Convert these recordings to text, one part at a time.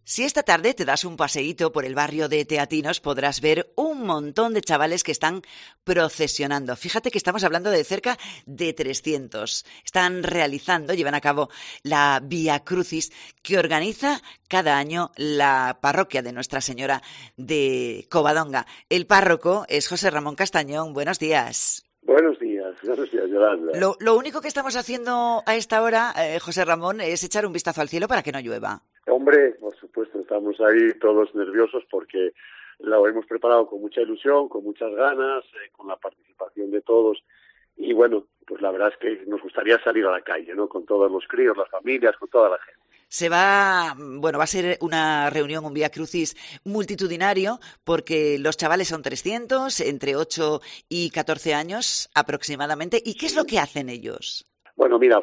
Si esta tarde te das un paseíto por el barrio de Teatinos, podrás ver un montón de chavales que están procesionando. Fíjate que estamos hablando de cerca de 300. Están realizando, llevan a cabo la Vía Crucis que organiza cada año la parroquia de Nuestra Señora de Covadonga. El párroco es José Ramón Castañón. Buenos días. Buenos días, Yolanda. Lo único que estamos haciendo a esta hora, José Ramón, es echar un vistazo al cielo para que no llueva. Hombre, por supuesto, estamos ahí todos nerviosos porque lo hemos preparado con mucha ilusión, con muchas ganas, con la participación de todos. Y bueno, pues la verdad es que nos gustaría salir a la calle, ¿no? Con todos los críos, las familias, con toda la gente. Va a ser una reunión, un Vía Crucis multitudinario, porque los chavales son 300, entre 8 y 14 años aproximadamente. ¿Y qué es lo que hacen ellos? Bueno, mira,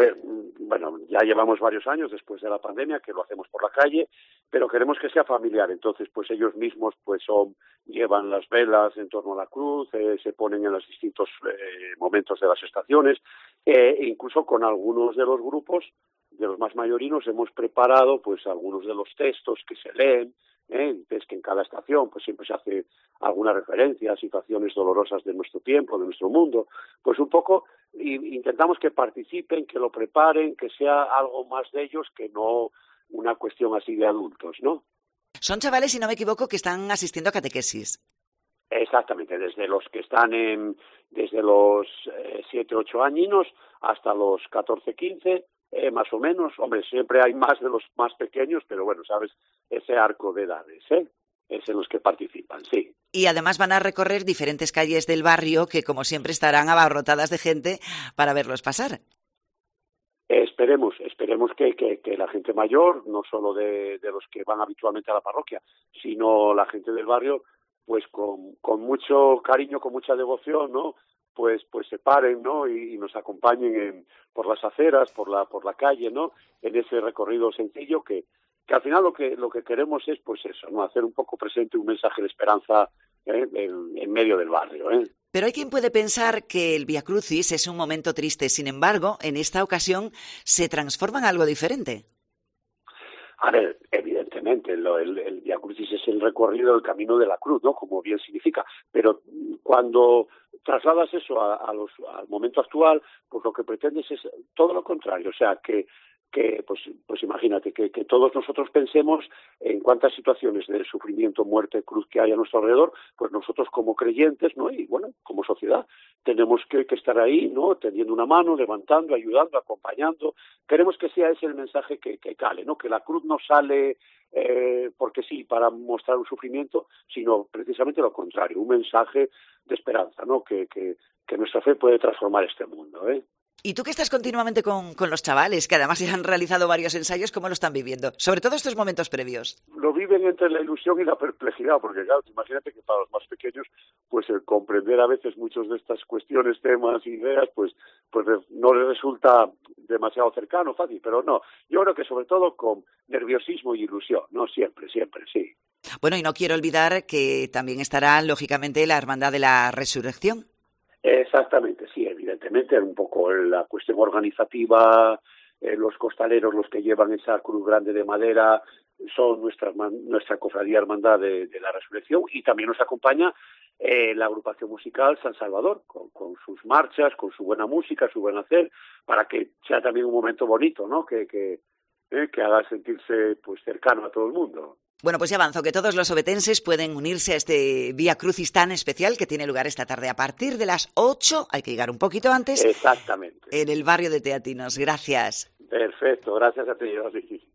ya llevamos varios años después de la pandemia que lo hacemos por la calle, pero queremos que sea familiar. Entonces, pues ellos mismos llevan las velas en torno a la cruz, se ponen en los distintos momentos de las estaciones, incluso con algunos de los grupos, de los más mayorinos, hemos preparado pues algunos de los textos que se leen. Es que en cada estación pues siempre se hace alguna referencia a situaciones dolorosas de nuestro tiempo, de nuestro mundo. Pues un poco intentamos que participen, que lo preparen, que sea algo más de ellos que no una cuestión así de adultos, ¿no? Son chavales, si no me equivoco, que están asistiendo a catequesis. Exactamente, desde los que están desde los 7, 8 añinos hasta los 14, 15, más o menos. Hombre, siempre hay más de los más pequeños, pero bueno, sabes, ese arco de edades, es en los que participan, sí. Y además van a recorrer diferentes calles del barrio que, como siempre, estarán abarrotadas de gente para verlos pasar. Esperemos que la gente mayor, no solo de los que van habitualmente a la parroquia, sino la gente del barrio, pues con mucho cariño, con mucha devoción, ¿no? Pues se paren, ¿no? Y nos acompañen por las aceras, por la calle, ¿no? En ese recorrido sencillo que al final lo que queremos es pues eso, ¿no? Hacer un poco presente un mensaje de esperanza en medio del barrio, Pero hay quien puede pensar que el Vía Crucis es un momento triste. Sin embargo, en esta ocasión se transforma en algo diferente. A ver, evidentemente, el Vía Crucis es el recorrido del camino de la cruz, ¿no? Como bien significa. Pero cuando trasladas eso al momento actual, pues lo que pretendes es todo lo contrario. O sea, que pues imagínate que todos nosotros pensemos en cuántas situaciones de sufrimiento, muerte, cruz que hay a nuestro alrededor, pues nosotros como creyentes, ¿no? Y bueno, como sociedad tenemos que estar ahí, ¿no? Tendiendo una mano, levantando, ayudando, acompañando. Queremos que sea ese el mensaje que cale, ¿no? Que la cruz no sale porque sí, para mostrar un sufrimiento, sino precisamente lo contrario, un mensaje de esperanza, ¿no? Que nuestra fe puede transformar este mundo, Y tú que estás continuamente con los chavales, que además ya han realizado varios ensayos, ¿cómo lo están viviendo? Sobre todo estos momentos previos. Lo viven entre la ilusión y la perplejidad, porque claro, imagínate que para los más pequeños, pues el comprender a veces muchos de estas cuestiones, temas, ideas, pues no les resulta demasiado cercano, fácil, pero no. Yo creo que sobre todo con nerviosismo y ilusión, ¿no? Siempre, sí. Bueno, y no quiero olvidar que también estará, lógicamente, la Hermandad de la Resurrección. Exactamente, sí, evidentemente, un poco la cuestión organizativa, los costaleros, los que llevan esa cruz grande de madera, son nuestra cofradía hermandad de la Resurrección, y también nos acompaña la agrupación musical San Salvador, con sus marchas, con su buena música, su buen hacer, para que sea también un momento bonito, ¿no? Que haga sentirse pues cercano a todo el mundo. Bueno, pues ya avanzo, que todos los ovetenses pueden unirse a este Vía Crucis tan especial que tiene lugar esta tarde a partir de las 8, hay que llegar un poquito antes. Exactamente. En el barrio de Teatinos. Gracias. Perfecto, gracias a ti.